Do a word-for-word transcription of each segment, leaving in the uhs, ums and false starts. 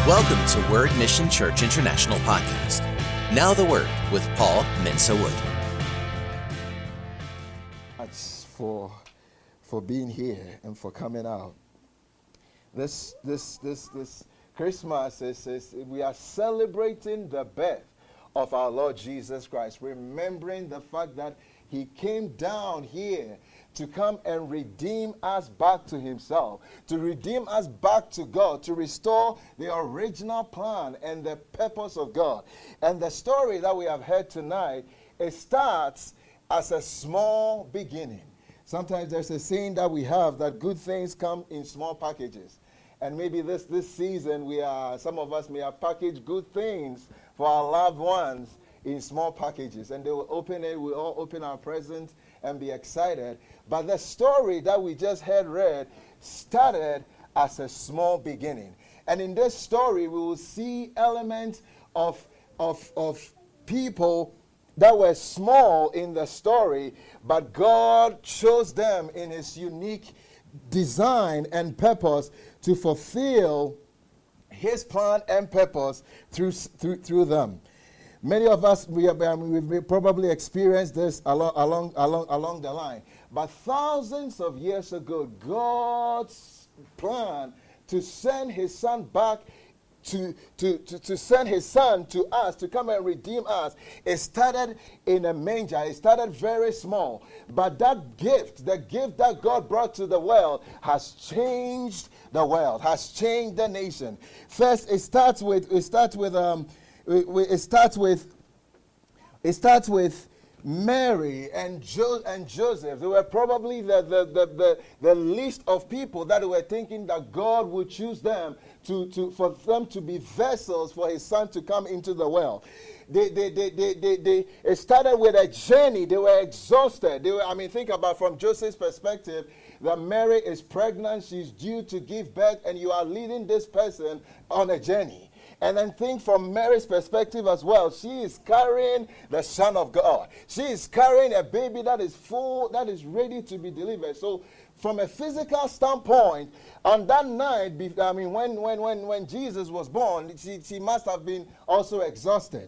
Welcome to Word Mission Church International Podcast. Now the Word with Paul Mensa Wood. Thanks for for being here and for coming out. This this this this Christmas is, is we are celebrating the birth of our Lord Jesus Christ, remembering the fact that He came down here to come and redeem us back to Himself, to redeem us back to God, to restore the original plan and the purpose of God. And the story that we have heard tonight, it starts as a small beginning. Sometimes there's a saying that we have that good things come in small packages. And maybe this, this season, we are some of us may have packaged good things for our loved ones in small packages. And they will open it, we'll all open our presents and be excited. But the story that we just heard read started as a small beginning. And in this story, we will see elements of, of, of people that were small in the story, but God chose them in His unique design and purpose to fulfill His plan and purpose through, through, through them. Many of us, we have, I mean, we've probably experienced this along, along, along, along the line. But thousands of years ago, God's plan to send His Son back, to, to, to, to send His Son to us, to come and redeem us, it started in a manger. It started very small. But that gift, the gift that God brought to the world, has changed the world, has changed the nation. First, it starts with, it starts with, um, It starts with it starts with Mary and jo- and Joseph. They were probably the, the, the, the, the least of people that were thinking that God would choose them to, to for them to be vessels for His Son to come into the world. They, they, they, they, they, they, it started with a journey. They were exhausted. They were, I mean, think about from Joseph's perspective, that Mary is pregnant, she's due to give birth, and you are leading this person on a journey. And then think from Mary's perspective as well. She is carrying the Son of God. She is carrying a baby that is full, that is ready to be delivered. So from a physical standpoint, on that night, I mean, when when when, when Jesus was born, she, she must have been also exhausted.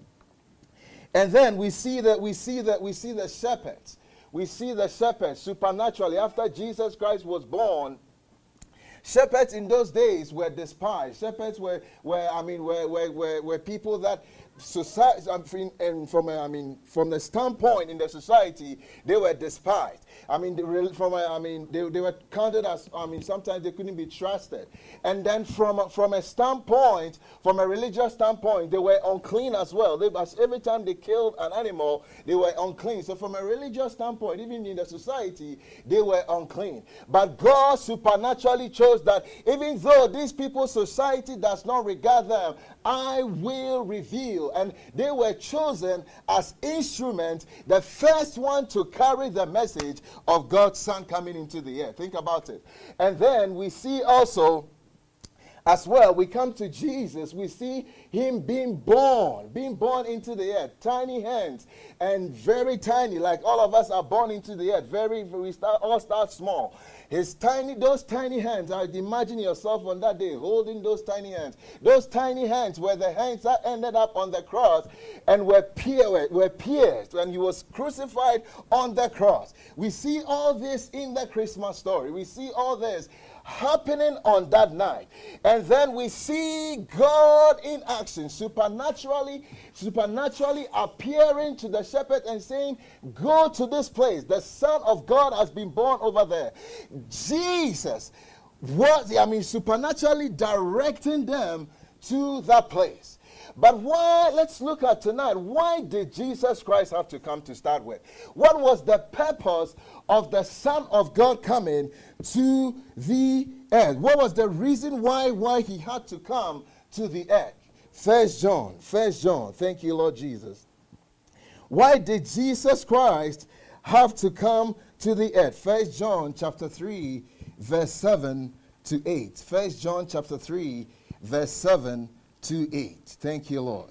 And then we see that we see that we see the shepherds. We see the shepherds supernaturally after Jesus Christ was born. Shepherds in those days were despised. Shepherds were, were I mean, were, were, were, were people that society, and from a, I mean, from the standpoint in the society, they were despised. I mean, they, from a, I mean, they, they were counted as, I mean, sometimes they couldn't be trusted. And then from a, from a standpoint, from a religious standpoint, they were unclean as well. They, as every time they killed an animal, they were unclean. So from a religious standpoint, even in the society, they were unclean. But God supernaturally chose that even though these people's society does not regard them, I will reveal. And they were chosen as instruments, the first one to carry the message of God's Son coming into the earth. Think about it. And then we see also, as well, we come to Jesus, we see Him being born, being born into the earth, tiny hands, and very tiny, like all of us are born into the earth, very, we start, all start small. His tiny, those tiny hands, I'd imagine yourself on that day holding those tiny hands. Those tiny hands were the hands that ended up on the cross and were, pier- were pierced when He was crucified on the cross. We see all this in the Christmas story. We see all this happening on that night. And then we see God in action, supernaturally, supernaturally appearing to the shepherd and saying, go to this place. The Son of God has been born over there. Jesus was, I mean, supernaturally directing them to that place. But why, let's look at tonight, why did Jesus Christ have to come to start with? What was the purpose of the Son of God coming to the earth? What was the reason why, why He had to come to the earth? First John, First John, thank you, Lord Jesus. Why did Jesus Christ have to come to the earth? First John chapter three, verse seven to eight. First John chapter three, verse seven to eight. Thank you, Lord.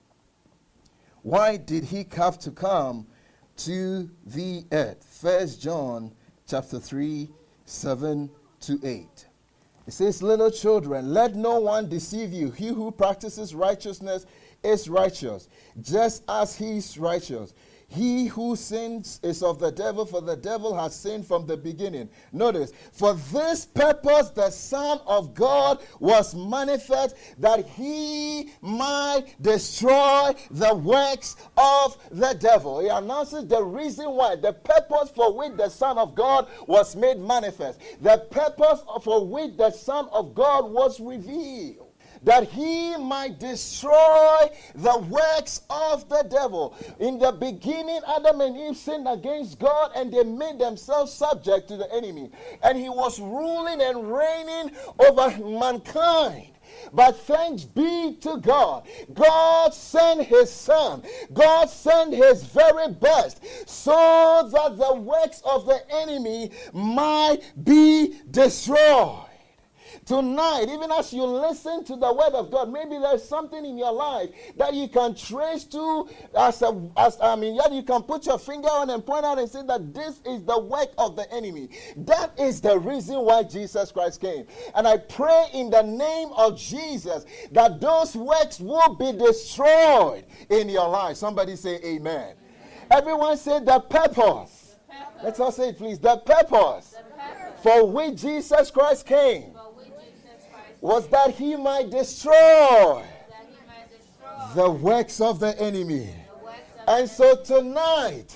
Why did He have to come to the earth? First John chapter three, seven to eight. It It says, little children, let no one deceive you. He who practices righteousness is righteous, just as he is righteous. He who sins is of the devil, for the devil has sinned from the beginning. Notice, for this purpose the Son of God was manifest, that he might destroy the works of the devil. He announces the reason why, the purpose for which the Son of God was made manifest, the purpose for which the Son of God was revealed, that he might destroy the works of the devil. In the beginning, Adam and Eve sinned against God, and they made themselves subject to the enemy. And he was ruling and reigning over mankind. But thanks be to God, God sent his Son. God sent his very best so that the works of the enemy might be destroyed. Tonight, even as you listen to the word of God, maybe there's something in your life that you can trace to, as a, as I mean, yet you can put your finger on and point out and say that this is the work of the enemy. That is the reason why Jesus Christ came. And I pray in the name of Jesus that those works will be destroyed in your life. Somebody say amen. Amen. Everyone say the purpose. The purpose. Let's all say it, please. The purpose, the purpose for which Jesus Christ came was that he might destroy, that he might destroy the works of the enemy. Of and, so tonight,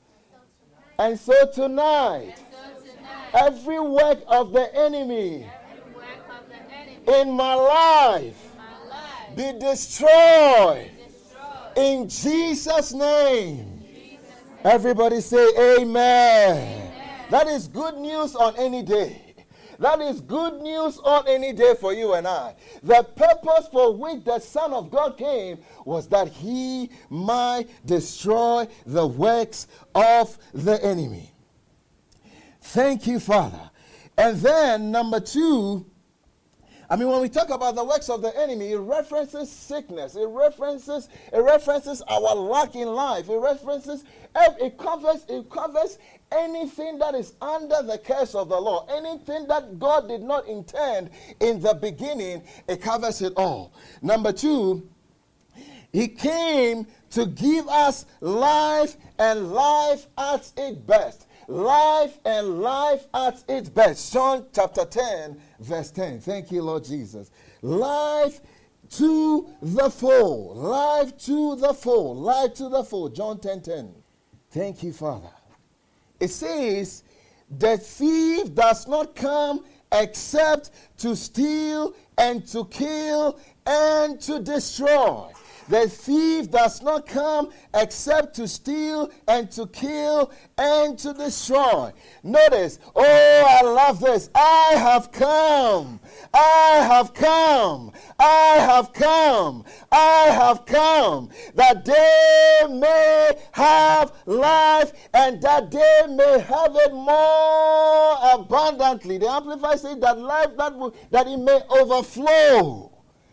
and so tonight, and so tonight, every work of the enemy, of the enemy in, my life, in my life be destroyed, be destroyed in Jesus' name. Jesus' name. Everybody say amen. Amen. That is good news on any day. That is good news on any day for you and I. The purpose for which the Son of God came was that he might destroy the works of the enemy. Thank you, Father. And then, number two, I mean, when we talk about the works of the enemy, it references sickness. It references, it references our lack in life. It references, it covers, it covers anything that is under the curse of the law. Anything that God did not intend in the beginning, it covers it all. Number two, he came to give us life, and life at its best. Life and life at its best. John chapter ten, verse ten. Thank you, Lord Jesus. Life to the full. Life to the full. Life to the full. John ten ten. Thank you, Father. It says, the thief does not come except to steal and to kill and to destroy. The thief does not come except to steal and to kill and to destroy. Notice, oh, I love this. I have come. I have come. I have come. I have come that they may have life and that they may have it more abundantly. The Amplified says that life that, will, that it may overflow.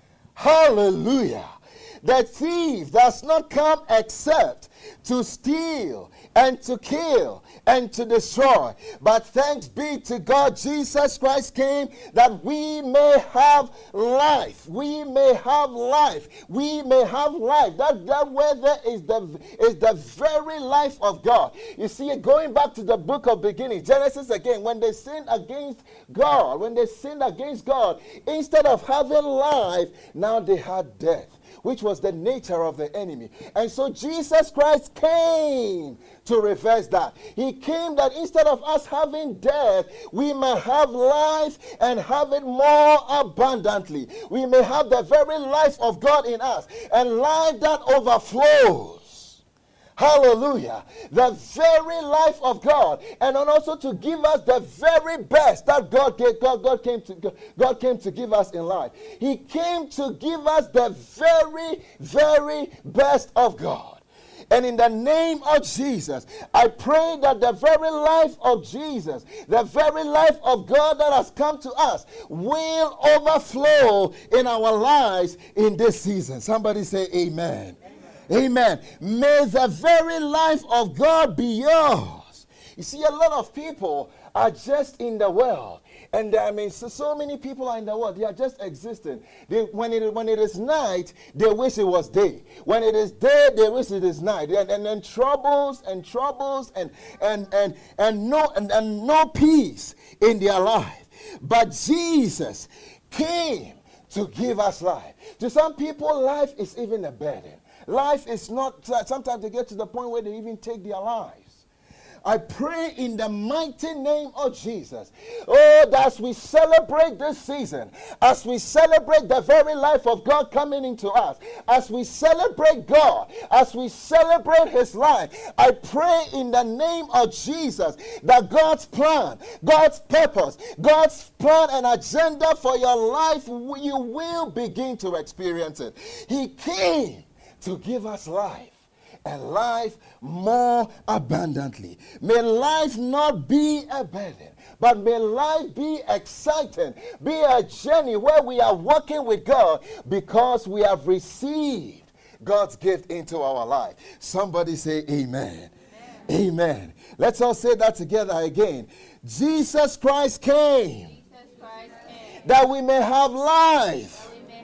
Hallelujah. The thief does not come except to steal and to kill and to destroy. But thanks be to God, Jesus Christ came that we may have life. We may have life. We may have life. That, that word there is the, is the very life of God. You see, going back to the book of beginning, Genesis again, when they sinned against God, when they sinned against God, instead of having life, now they had death, which was the nature of the enemy. And so Jesus Christ came to reverse that. He came that instead of us having death, we may have life and have it more abundantly. We may have the very life of God in us, and life that overflows. Hallelujah. The very life of God. And also to give us the very best that God, gave, God, God, came to, God came to give us in life. He came to give us the very, very best of God. And in the name of Jesus, I pray that the very life of Jesus, the very life of God that has come to us, will overflow in our lives in this season. Somebody say amen. Amen. May the very life of God be yours. You see, a lot of people are just in the world, And I mean, so, so many people are in the world. They are just existing. They, when, it, when it is night, they wish it was day. When it is day, they wish it is night. And, and then troubles and troubles and and and and no and, and no peace in their life. But Jesus came to give us life. To some people, life is even a burden. Life is not, sometimes they get to the point where they even take their lives. I pray in the mighty name of Jesus, oh, that as we celebrate this season, as we celebrate the very life of God coming into us, as we celebrate God, as we celebrate his life, I pray in the name of Jesus that God's plan, God's purpose, God's plan and agenda for your life, you will begin to experience it. He came to give us life, and life more abundantly. May life not be a burden, but may life be exciting, be a journey where we are walking with God because we have received God's gift into our life. Somebody say amen. Amen. Amen. Let's all say that together again. Jesus Christ came, Jesus Christ came that we may have life,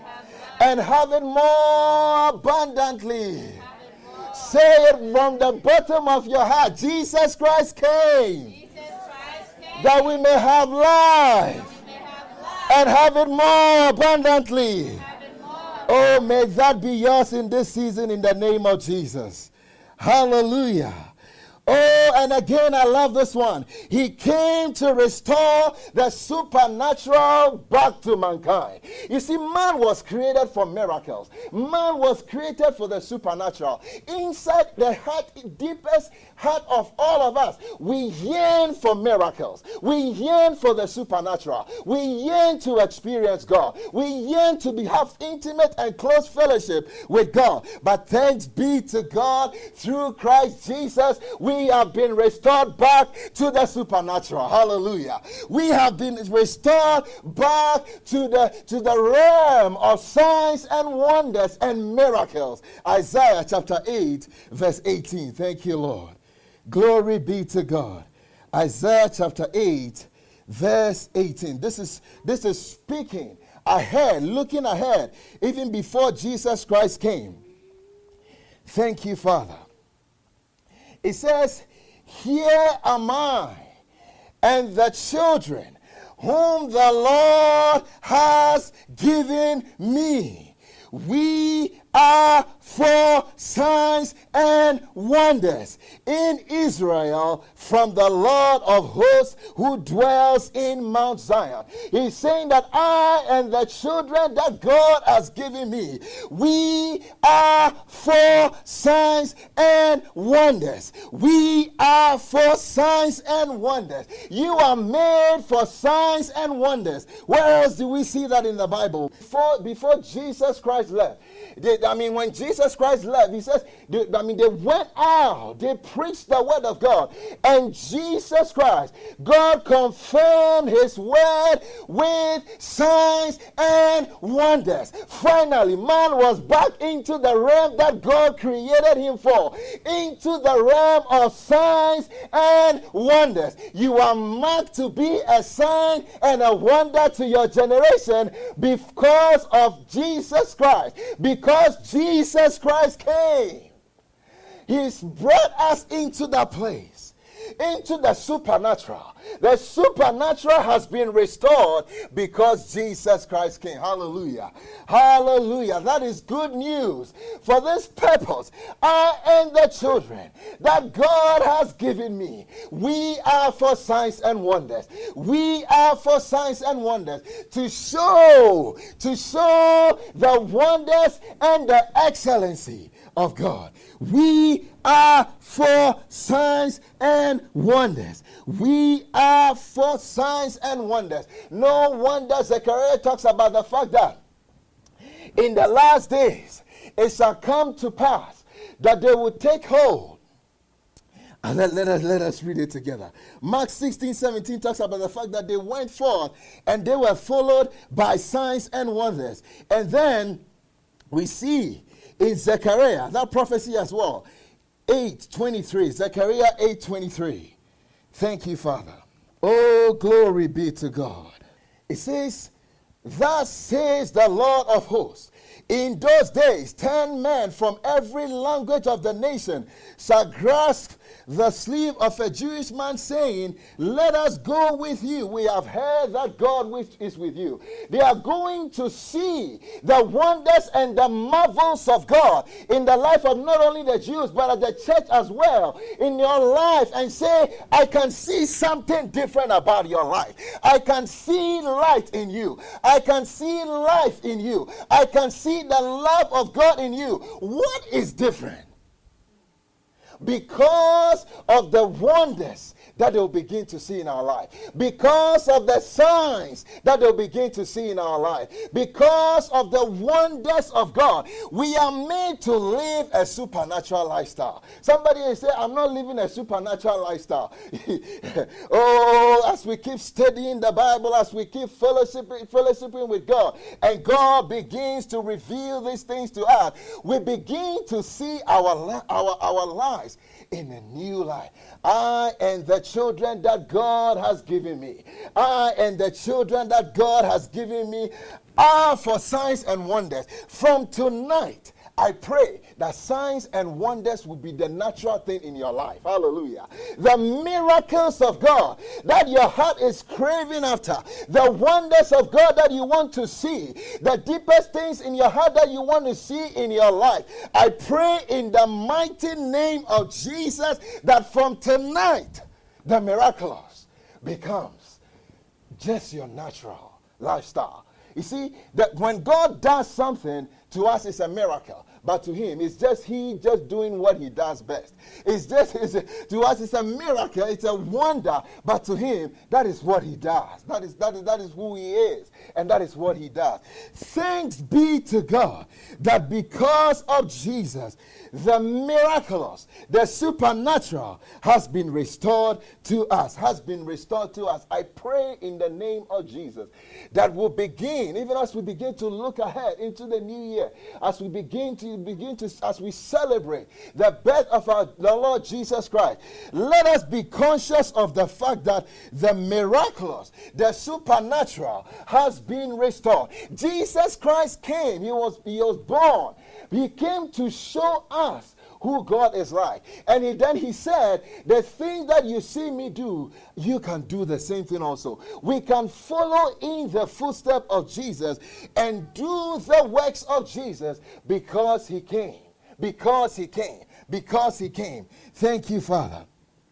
and have it more abundantly. Say it from the bottom of your heart. Jesus Christ came, Jesus Christ came that we may have life, may have life and have it more abundantly. It more. Oh, may that be yours in this season in the name of Jesus. Hallelujah. Oh, and again, I love this one. He came to restore the supernatural back to mankind. You see, man was created for miracles. Man was created for the supernatural. Inside the heart, deepest heart of all of us, we yearn for miracles. We yearn for the supernatural. We yearn to experience God. We yearn to be, have intimate and close fellowship with God. But thanks be to God, through Christ Jesus, we We have been restored back to the supernatural. Hallelujah. We have been restored back to the, to the realm of signs and wonders and miracles. Isaiah chapter eight, verse eighteen. Thank you, Lord. Glory be to God. Isaiah chapter eight, verse eighteen. This is, this is speaking ahead, looking ahead, even before Jesus Christ came. Thank you, Father. It says, here am I and the children whom the Lord has given me. We are for signs and wonders in Israel from the Lord of hosts who dwells in Mount Zion. He's saying that I and the children that God has given me, we are for signs and wonders. We are for signs and wonders. You are made for signs and wonders. Where else do we see that in the Bible? Before, before Jesus Christ left, They, I mean, when Jesus Christ left, he says, they, I mean, they went out, they preached the word of God, and Jesus Christ, God confirmed his word with signs and wonders. Finally, man was back into the realm that God created him for, into the realm of signs and wonders. You are marked to be a sign and a wonder to your generation because of Jesus Christ. Because Jesus Christ came, he's brought us into that place, into the supernatural. The supernatural has been restored because Jesus Christ came. Hallelujah. Hallelujah. That is good news. For this purpose, I and the children that God has given me, we are for signs and wonders. We are for signs and wonders to show, to show the wonders and the excellency of God. We are for signs and wonders. We are for signs and wonders. No wonder Zechariah talks about the fact that in the last days it shall come to pass that they will take hold. And let, let, us, let us read it together. Mark sixteen, seventeen talks about the fact that they went forth and they were followed by signs and wonders. And then we see in Zechariah, that prophecy as well, eight twenty-three, Zechariah eight twenty-three. Thank you, Father. Oh, glory be to God. It says, thus says the Lord of hosts, in those days ten men from every language of the nation shall grasp the sleeve of a Jewish man, saying, let us go with you. We have heard that God is with you. They are going to see the wonders and the marvels of God in the life of not only the Jews, but of the church as well, in your life, and say, I can see something different about your life. I can see light in you. I can see life in you. I can see the love of God in you. What is different? Because of the wonders that they'll begin to see in our life, because of the signs that they'll begin to see in our life, because of the wonders of God, we are made to live a supernatural lifestyle. Somebody will say, I'm not living a supernatural lifestyle. Oh, as we keep studying the Bible, as we keep fellowshipping, fellowshipping with God, and God begins to reveal these things to us, we begin to see our, our, our lives in a new light. I and the children that God has given me, I and the children that God has given me are for signs and wonders. From tonight, I pray that signs and wonders will be the natural thing in your life. Hallelujah. The miracles of God that your heart is craving after, the wonders of God that you want to see, the deepest things in your heart that you want to see in your life. I pray in the mighty name of Jesus that from tonight, the miraculous becomes just your natural lifestyle. You see, that when God does something, to us it's a miracle. But to him, it's just he just doing what he does best. It's just, it's a, to us, it's a miracle. It's a wonder. But to him, that is what he does. That is, that is, that is who he is. And that is what he does. Thanks be to God that because of Jesus, the miraculous, the supernatural has been restored to us, has been restored to us. I pray in the name of Jesus that we'll begin, even as we begin to look ahead into the new year, as we begin to begin to, as we celebrate the birth of our the Lord Jesus Christ, let us be conscious of the fact that the miraculous, the supernatural has been restored. Jesus Christ came, he was, he was born, he came to show us who God is like. And he, then he said, the thing that you see me do, you can do the same thing also. We can follow in the footsteps of Jesus and do the works of Jesus because he came. Because he came. Because he came. Thank you, Father.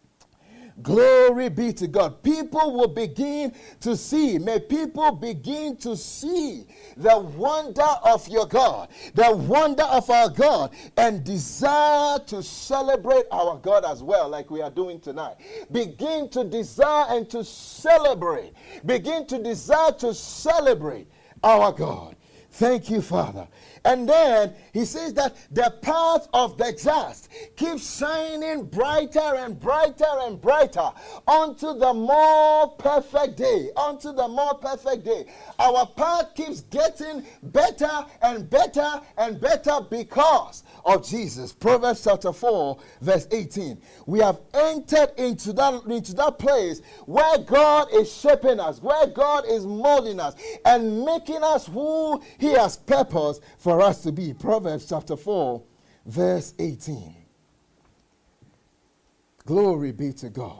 Glory be to God. People will begin to see. May people begin to see the wonder of your God, the wonder of our God, and desire to celebrate our God as well, like we are doing tonight. Begin to desire and to celebrate. Begin to desire to celebrate our God. Thank you, Father. And then he says that the path of the just keeps shining brighter and brighter and brighter unto the more perfect day. Unto the more perfect day. Our path keeps getting better and better and better because of Jesus. Proverbs chapter four, verse eighteen. We have entered into that, into that place where God is shaping us, where God is molding us and making us who he has purposed for us to be. Proverbs chapter four, verse eighteen. Glory be to God.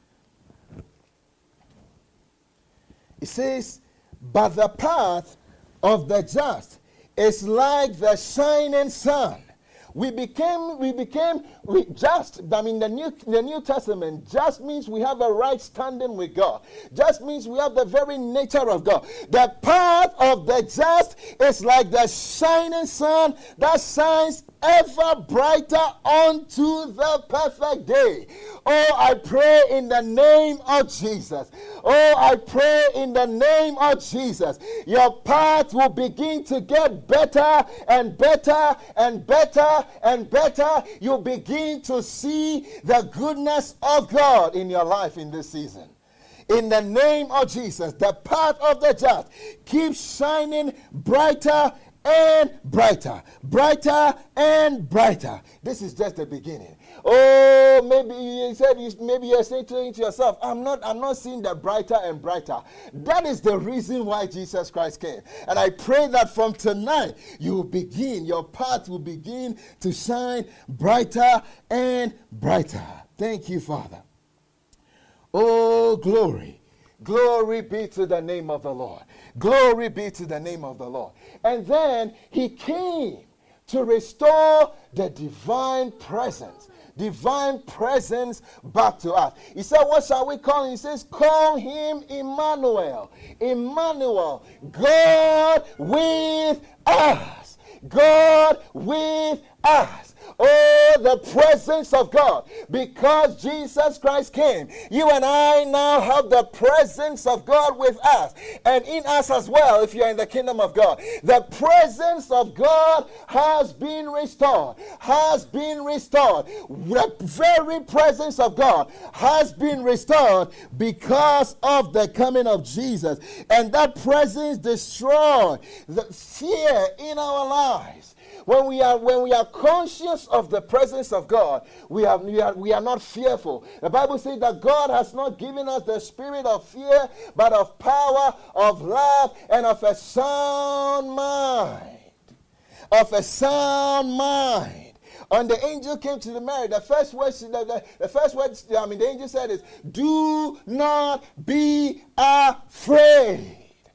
It says, but the path of the just is like the shining sun. We became, we became we just, I mean, the New, the New Testament just means we have a right standing with God. Just means we have the very nature of God. The path of the just is like the shining sun that shines ever brighter unto the perfect day. Oh, I pray in the name of Jesus. Oh, I pray in the name of Jesus. Your path will begin to get better and better and better and better. You'll begin to see the goodness of God in your life in this season. In the name of Jesus, the path of the just keeps shining brighter and brighter, brighter and brighter. This is just the beginning. Oh, maybe you said you, maybe you're saying to yourself, I'm not, I'm not seeing the brighter and brighter. That is the reason why Jesus Christ came. And I pray that from tonight you will begin, your path will begin to shine brighter and brighter. Thank you, Father. Oh, glory. Glory be to the name of the Lord. Glory be to the name of the Lord. And then he came to restore the divine presence. Divine presence back to us. He said, what shall we call him? He says, call him Emmanuel. Emmanuel. God with us. God with us. Oh, the presence of God. Because Jesus Christ came, you and I now have the presence of God with us and in us as well if you're in the kingdom of God. The presence of God has been restored. Has been restored. The very presence of God has been restored because of the coming of Jesus. And that presence destroyed the fear in our lives. When we are when we are conscious of the presence of God, we are, we are we are not fearful. The Bible says that God has not given us the spirit of fear, but of power, of love, and of a sound mind. Of a sound mind. When the angel came to the Mary, the first word, the, the, the first word, I mean, the angel said is, "Do not be afraid."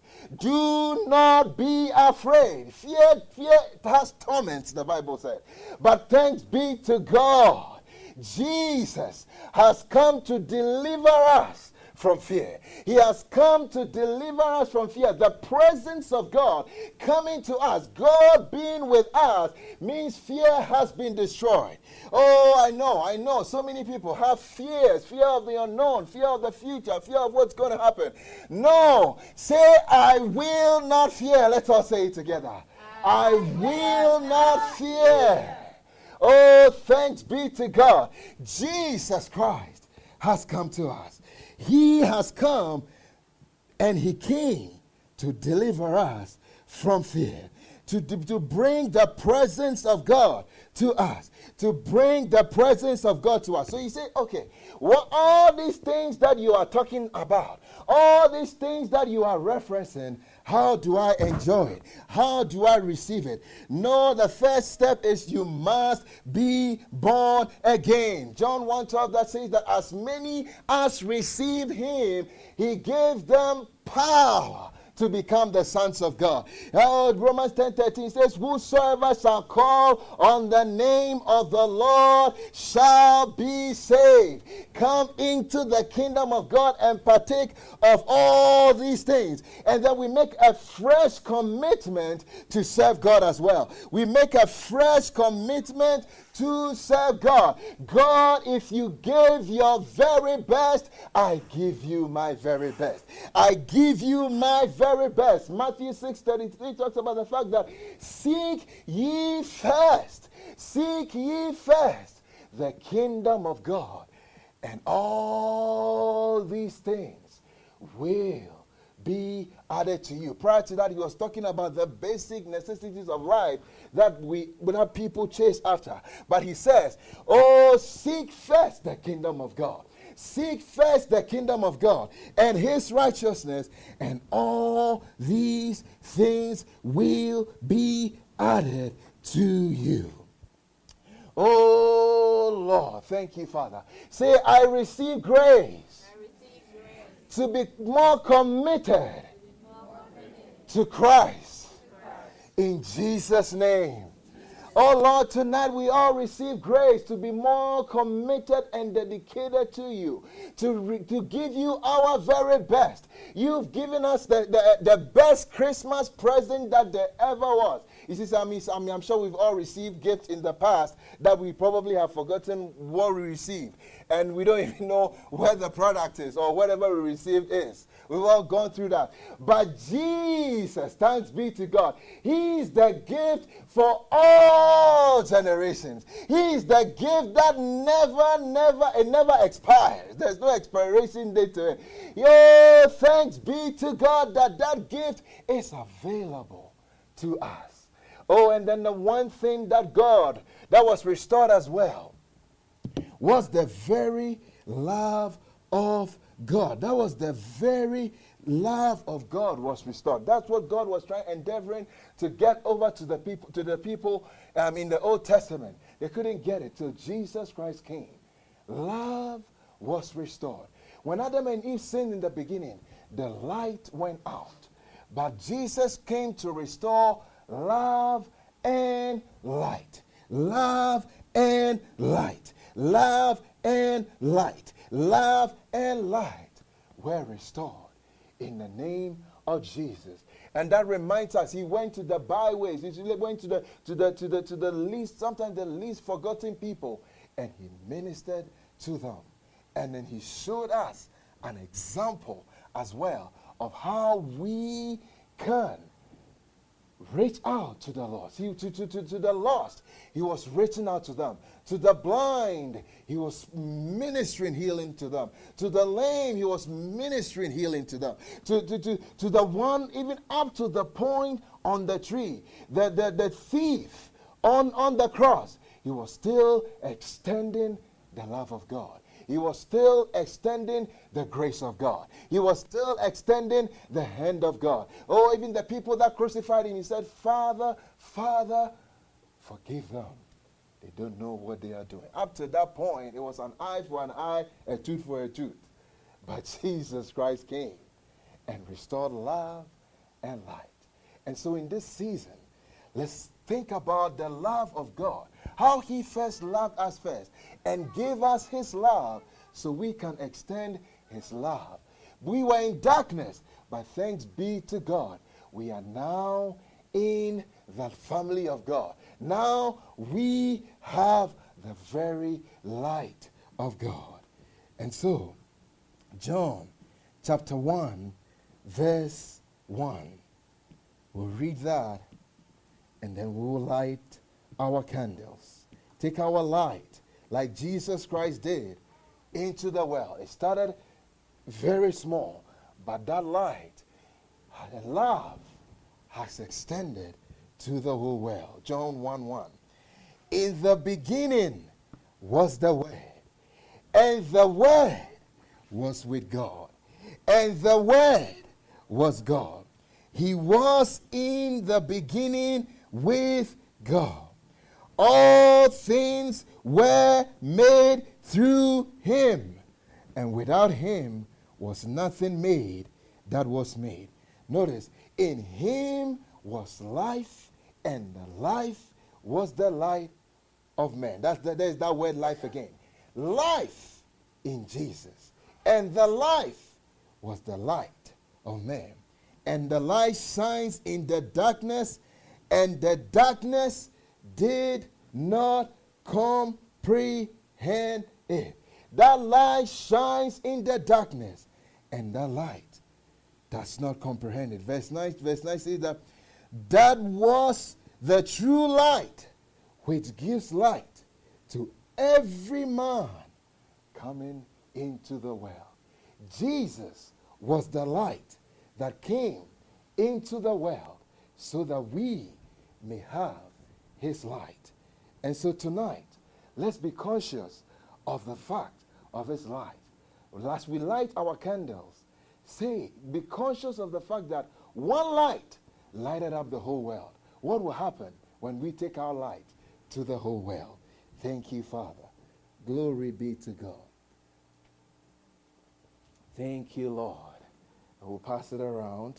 Do not be afraid. Fear, fear has torments, the Bible said. But thanks be to God. Jesus has come to deliver us from fear. He has come to deliver us from fear. The presence of God coming to us, God being with us, means fear has been destroyed. Oh, I know, I know. So many people have fears. Fear of the unknown, fear of the future, fear of what's going to happen. No. Say, I will not fear. Let's all say it together. I, I will not fear. Oh, thanks be to God. Jesus Christ has come to us. He has come and he came to deliver us from fear, to, to, to bring the presence of God to us, to bring the presence of God to us. So you say, okay, what all these things that you are talking about, all these things that you are referencing, how do I enjoy it? How do I receive it? No, the first step is you must be born again. John one twelve that says that as many as receive him, he gave them power to become the sons of God. Uh, Romans ten thirteen says, whosoever shall call on the name of the Lord shall be saved. Come into the kingdom of God and partake of all these things. And then we make a fresh commitment to serve God as well. We make a fresh commitment to serve God. God, if you give your very best, I give you my very best. I give you my very best. Matthew six thirty-three talks about the fact that seek ye first, seek ye first the kingdom of God, and all these things will be added to you. Prior to that, he was talking about the basic necessities of life that we that people chase after. But he says, oh, seek first the kingdom of God. Seek first the kingdom of God and his righteousness, and all these things will be added to you. Oh, Lord, thank you, Father. Say, I receive grace, I receive grace. To be more committed, more committed. To Christ. To Christ. In Jesus' name. Oh, Lord, tonight we all receive grace to be more committed and dedicated to you, to, re- to give you our very best. You've given us the, the, the best Christmas present that there ever was. You see, I mean, I mean, I'm sure we've all received gifts in the past that we probably have forgotten what we received. And we don't even know where the product is or whatever we received is. We've all gone through that. But Jesus, thanks be to God, He's the gift for all generations. He's the gift that never, never, it never expires. There's no expiration date to it. Yo, thanks be to God that that gift is available to us. Oh, and then the one thing that God, that was restored as well, was the very love of God. That was the very love of God was restored. That's what God was trying, endeavoring to get over to the people, to the people um, in the Old Testament. They couldn't get it till Jesus Christ came. Love was restored. When Adam and Eve sinned in the beginning, the light went out. But Jesus came to restore love and light. Love and light. Love and light. Love and light were restored in the name of Jesus. And that reminds us, he went to the byways, he went to the to the to the to the least, sometimes the least forgotten people, and he ministered to them. And then he showed us an example as well of how we can reach out to the lost. He, to, to, to, to the lost, he was reaching out to them. To the blind, he was ministering healing to them. To the lame, he was ministering healing to them. To, to, to, to the one, even up to the point on the tree, the, the, the thief on, on the cross, he was still extending the love of God. He was still extending the grace of God. He was still extending the hand of God. Oh, even the people that crucified him, he said, Father, Father, forgive them. They don't know what they are doing. Up to that point, it was an eye for an eye, a tooth for a tooth. But Jesus Christ came and restored love and light. And so in this season, let's think about the love of God. How he first loved us first and gave us his love so we can extend his love. We were in darkness, but thanks be to God, we are now in the family of God. Now we have the very light of God. And so, John chapter one, verse one. We'll read that, and then we will light our candles. Take our light, like Jesus Christ did, into the well. It started very small, but that light, the love, has extended to the whole world. John one one. In the beginning was the Word, and the Word was with God, and the Word was God. He was in the beginning with God. All things were made through him, and without him was nothing made that was made. Notice, in him was life, and the life was the light of man. That's the, there's that word life again. Life in Jesus. And the life was the light of man. And the light shines in the darkness, and the darkness did not comprehend it. That light shines in the darkness, and that light does not comprehend it. Verse nine, verse nine says that that was the true light, which gives light to every man coming into the world. Jesus was the light that came into the world so that we may have his light. And so tonight, let's be conscious of the fact of his light. As we light our candles, say, be conscious of the fact that one light lighted up the whole world. What will happen when we take our light to the whole world? Thank you, Father. Glory be to God. Thank you, Lord. I will pass it around.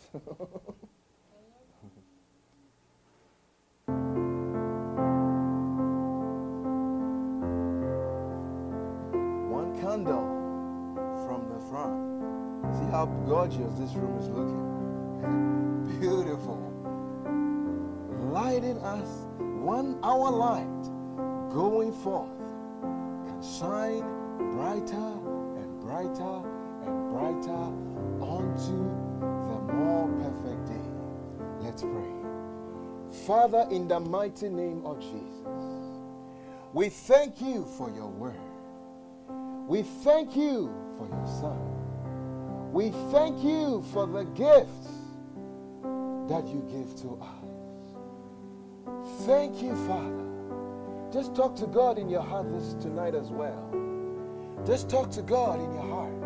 One candle from the front. See how gorgeous this room is looking. Beautiful. Lighting us, one hour light going forth can shine brighter and brighter and brighter onto the more perfect day. Let's pray. Father, in the mighty name of Jesus, we thank you for your word. We thank you for your Son. We thank you for the gifts that you give to us. Thank you, Father. Just talk to God in your heart this tonight as well. Just talk to God in your heart.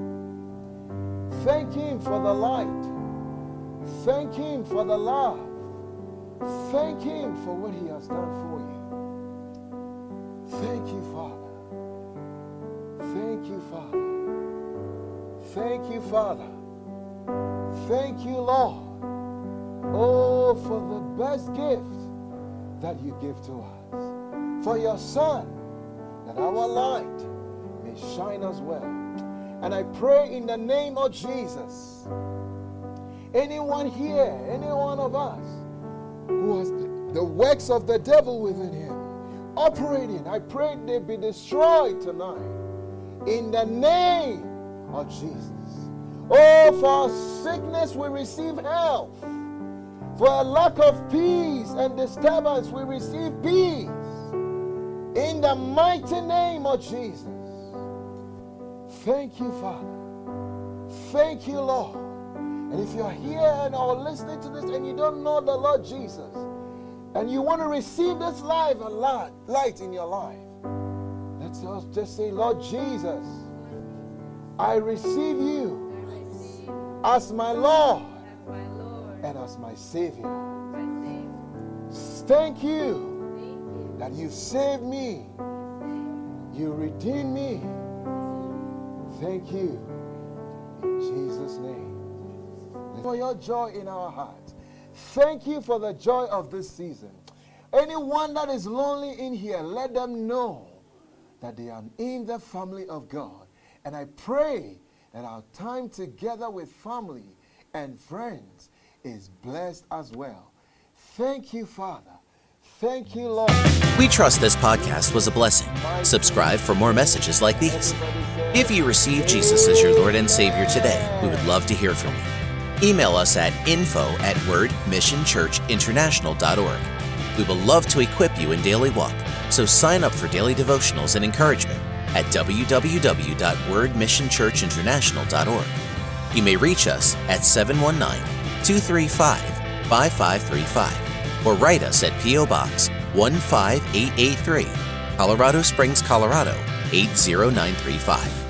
Thank Him for the light. Thank Him for the love. Thank Him for what He has done for you. Thank you, Father. Thank you, Father. Thank you, Father. Thank you, Lord. Oh, for the best gift that you give to us. For your Son, that our light may shine as well. And I pray in the name of Jesus, anyone here, any one of us who has the works of the devil within him operating, I pray they be destroyed tonight in the name of Jesus. Oh, for sickness we receive health. For a lack of peace and disturbance we receive peace. In the mighty name of Jesus. Thank you, Father. Thank you, Lord. And if you're here and or listening to this and you don't know the Lord Jesus, and you want to receive this life and light, light in your life, let's just say, Lord Jesus, I receive you as my Lord and as my Savior. Thank you that you saved me. You redeemed me. Thank you. In Jesus' name. For your joy in our hearts. Thank you for the joy of this season. Anyone that is lonely in here, let them know that they are in the family of God. And I pray that our time together with family and friends is blessed as well. Thank you, Father. Thank you, Lord. We trust this podcast was a blessing. Subscribe for more messages like these. If you receive Jesus as your Lord and Savior today, we would love to hear from you. Email us at info at word mission church international dot org. We will love to equip you in daily walk, so sign up for daily devotionals and encouragement at w w w dot word mission church international dot org. You may reach us at seven one nine, two three five, five five three five or write us at P O Box one five eight eight three, Colorado Springs, Colorado eight zero nine three five.